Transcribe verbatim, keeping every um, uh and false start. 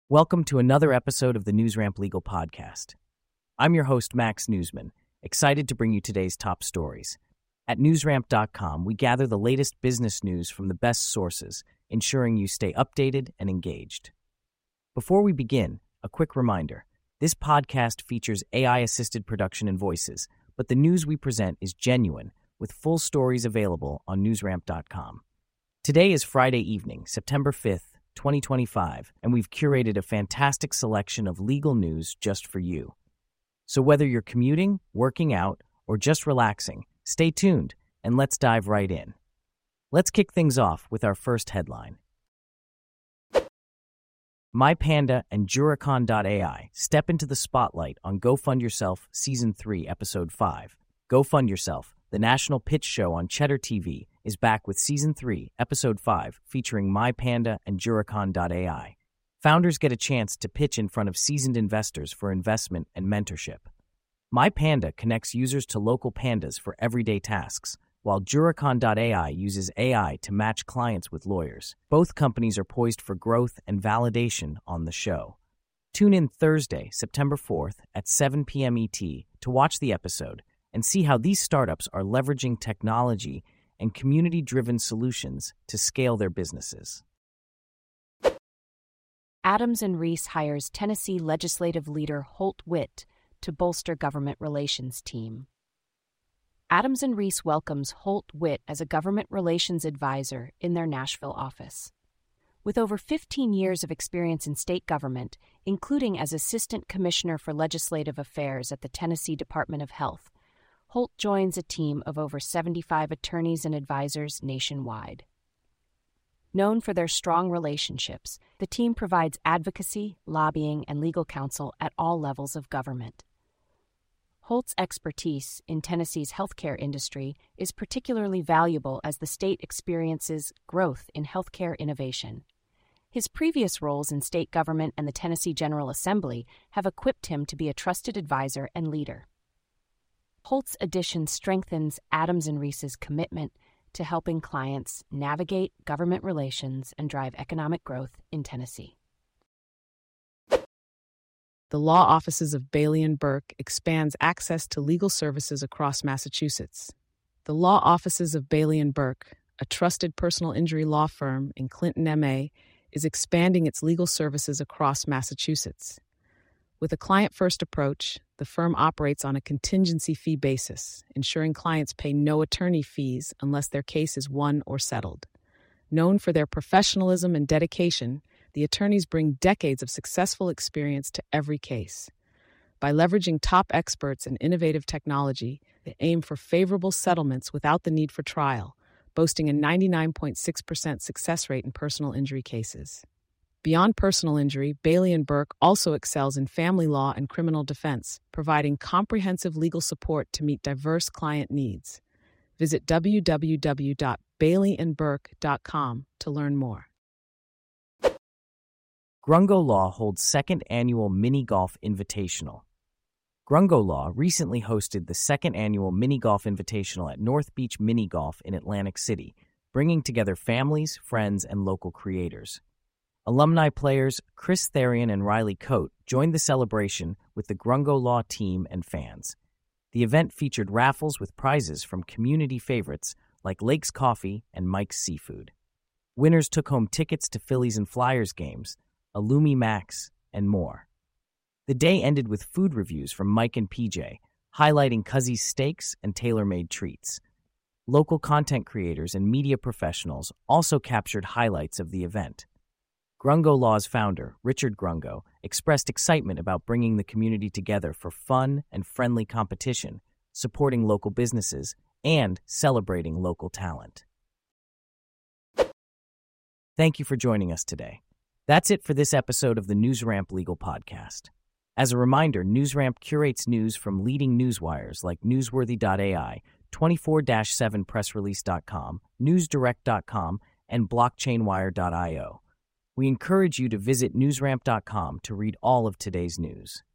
Welcome to another episode of the NewsRamp Legal Podcast. I'm your host, Max Newsman, excited to bring you today's top stories. At newsramp dot com, we gather the latest business news from the best sources, ensuring you stay updated and engaged. Before we begin, a quick reminder. This podcast features A I-assisted production and voices, but the news we present is genuine, with full stories available on newsramp dot com. Today is Friday evening, September fifth, twenty twenty-five, and we've curated a fantastic selection of legal news just for you. So whether you're commuting, working out, or just relaxing, stay tuned and let's dive right in. Let's kick things off with our first headline. MyPanda and Juricon dot A I step into the spotlight on Go Fund Yourself Season three, Episode five. Go Fund Yourself, the national pitch show on Cheddar T V, is back with Season three, Episode five, featuring MyPanda and Juricon dot A I. Founders get a chance to pitch in front of seasoned investors for investment and mentorship. MyPanda connects users to local pandas for everyday tasks, while Juricon dot A I uses A I to match clients with lawyers. Both companies are poised for growth and validation on the show. Tune in Thursday, September fourth at seven p.m. E T to watch the episode and see how these startups are leveraging technology and community-driven solutions to scale their businesses. Adams and Reese hires Tennessee legislative leader Holt Witt to bolster government relations team. Adams and Reese welcomes Holt Witt as a government relations advisor in their Nashville office. With over fifteen years of experience in state government, including as Assistant Commissioner for Legislative Affairs at the Tennessee Department of Health, Holt joins a team of over seventy-five attorneys and advisors nationwide. Known for their strong relationships, the team provides advocacy, lobbying, and legal counsel at all levels of government. Holt's expertise in Tennessee's healthcare industry is particularly valuable as the state experiences growth in healthcare innovation. His previous roles in state government and the Tennessee General Assembly have equipped him to be a trusted advisor and leader. Holt's addition strengthens Adams and Reese's commitment to helping clients navigate government relations and drive economic growth in Tennessee. The law offices of Bailey and Burke expands access to legal services across Massachusetts. The law offices of Bailey and Burke, a trusted personal injury law firm in Clinton, M A, is expanding its legal services across Massachusetts. With a client-first approach, the firm operates on a contingency fee basis, ensuring clients pay no attorney fees unless their case is won or settled. Known for their professionalism and dedication, the attorneys bring decades of successful experience to every case. By leveraging top experts and innovative technology, they aim for favorable settlements without the need for trial, boasting a ninety-nine point six percent success rate in personal injury cases. Beyond personal injury, Bailey and Burke also excels in family law and criminal defense, providing comprehensive legal support to meet diverse client needs. Visit w w w dot bailey and burke dot com to learn more. Grungo Law holds second annual Mini Golf Invitational. Grungo Law recently hosted the second annual Mini Golf Invitational at North Beach Mini Golf in Atlantic City, bringing together families, friends, and local creators. Alumni players Chris Therian and Riley Coate joined the celebration with the Grungo Law team and fans. The event featured raffles with prizes from community favorites like Lake's Coffee and Mike's Seafood. Winners took home tickets to Phillies and Flyers games, Illumi Max, and more. The day ended with food reviews from Mike and P J, highlighting Cuzzy's steaks and tailor-made treats. Local content creators and media professionals also captured highlights of the event. Grungo Law's founder, Richard Grungo, expressed excitement about bringing the community together for fun and friendly competition, supporting local businesses, and celebrating local talent. Thank you for joining us today. That's it for this episode of the NewsRamp Legal Podcast. As a reminder, NewsRamp curates news from leading newswires like newsworthy dot A I, twenty-four seven press release dot com, newsdirect dot com, and blockchain wire dot io. We encourage you to visit newsramp dot com to read all of today's news.